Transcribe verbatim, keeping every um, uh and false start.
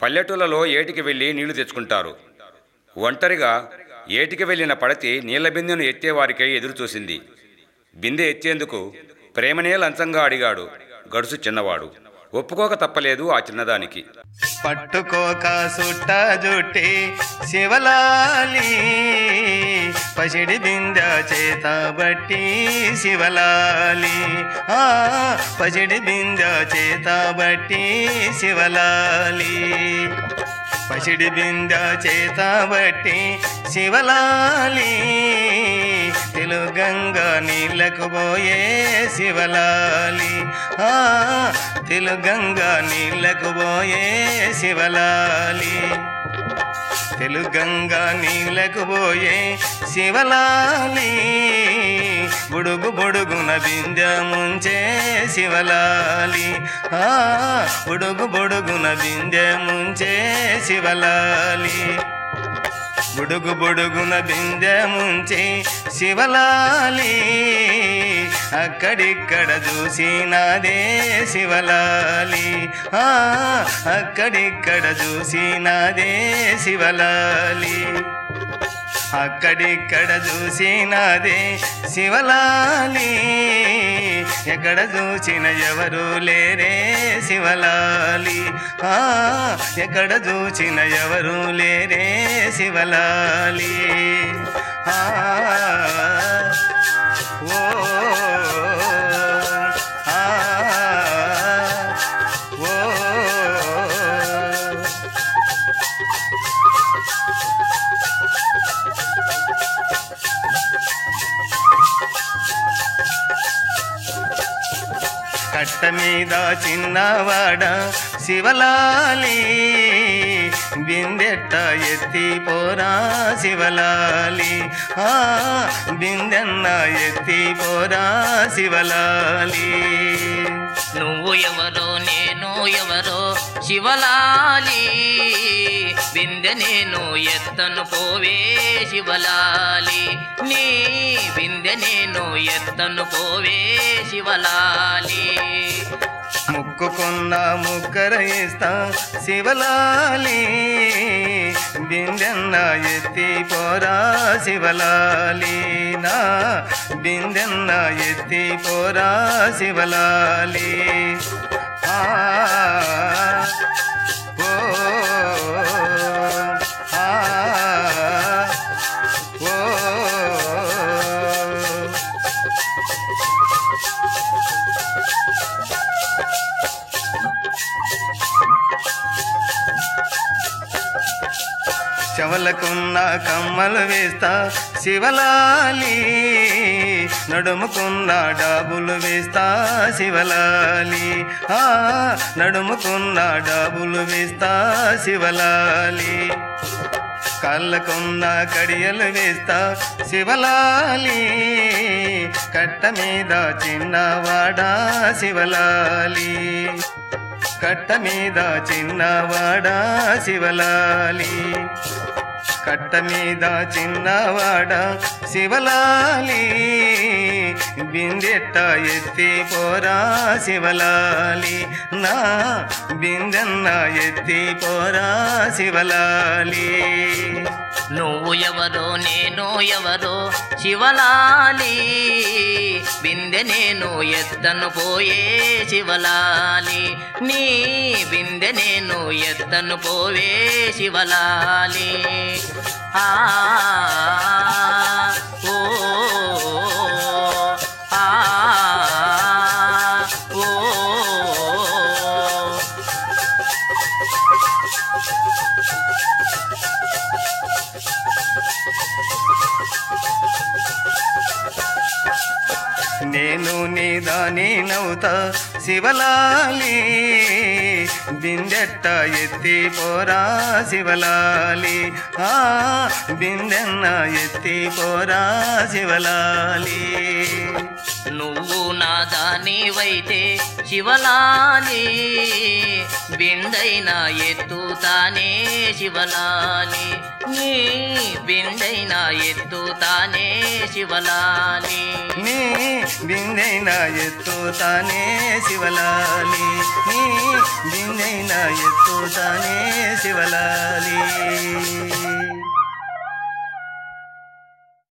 పల్లెటూళ్ళలో ఏటికి వెళ్ళి నీళ్లు తెచ్చుకుంటారు. ఒంటరిగా ఏటికి వెళ్ళిన పడతి నీళ్ల బిందెను ఎత్తేవారికై ఎదురుచూసింది. బిందె ఎత్తేందుకు ప్రేమనే లంచంగా అడిగాడు గడుసు చిన్నవాడు. ఒప్పుకోక తప్పలేదు ఆ చిన్నదానికి. పట్టుకోక సుట్ట జుట్టి శివలాలి, పసిడి బింద చేత బట్టి శివలాలి, ఆ పసిడి బింద చేత బట్టి శివలాలి, పసిడి బింద చేత బట్టి శివలాలి, తెలుగంగా నీళ్ళకు పోయే శివలాలి, ఆ తెలుగంగా నీళ్ళకు పోయే శివలాలి, తెలుగంగా నీళ్ళకు పోయే శివలాలి, బుడుగు బుడుగున బిందె ముంచే శివలాలి, ఆ బుడుగు బుడుగున బిందె ముంచే శివలాలి, బుడుగు బుడుగున బిందె ముంచి శివలాలి, అక్కడిక్కడ చూసినాదే శివలాలి, ఆ అక్కడిక్కడ చూసినాదే శివలాలి, అక్కడిక్కడ చూసినాదే శివలాలి, ఎక్కడ చూసిన ఎవరు లేరే శివలాలి, ఆ ఎక్కడ చూసిన ఎవరు లేరే శివలాలి, ఆ ఓ ఆ ఓ కట్ట మీద చిన్నవాడ శివలాలి, బిందెట్ట ఎత్తి పోరా శివలాలి, ఆ బిందెన్న ఎత్తి పోరా శివలాలి, నువ్వు ఎవరో నేను ఎవరో శివలాలి, బిందె నేను ఎత్తను పోవే శివలాలి, నీ బిందె నేను ఎత్తను పోవే శివలాలి, ముక్కుకున్న ముక్కర ఇస్తా శివలాలి, బిందెన్న ఎత్తి పోరా శివలాలి, నా బిందెన్న ఎత్తి పోరా శివలాలి, ఆ ఓ ఆ ఓ చెవలకున్న కమ్మలు వేస్తా శివలాలి, నడుముకున్న డాబులు వేస్తా శివలాలి, ఆ నడుముకున్న డాబులు వేస్తా శివలాలి, కాళ్ళకున్న కడియలు వేస్తా శివలాలి, కట్ట మీద చిన్నవాడా శివలాలి, కట్ట మీద చిన్నవాడా శివలాలి, కట్ట మీద చిన్నవాడా శివలాలి, బిందెట్ట ఎత్తి పోరా శివలాలి, నా బిందెన్న ఎత్తి పోరా శివలాలి, నువ్వు ఎవరో నేను ఎవరో శివలాలి, బిందె నేను ఎత్తను పోయే శివలాలి, నీ బిందె నేను ఎత్తను పోవే శివలాలి, ఆ ఓ ఆ ఓ నేను నీ దాని నవ్వుతా శివలాలి, బిందెట్ట ఎత్తి పోరా శివలాలి, ఆ బిందెన్న ఎత్తి పోరా శివలాలి, నువ్వు నా దానివైతే శివలాలి, బిందైనా ఎత్తుతానే శివలాలి, నీ బిందైనా ఎత్తుతానే శివలాలి, నీ బిందెన ఎత్తుతానే శివలాలి, నీ బిందె బిందైనా ఎత్తుతానే శివలాలి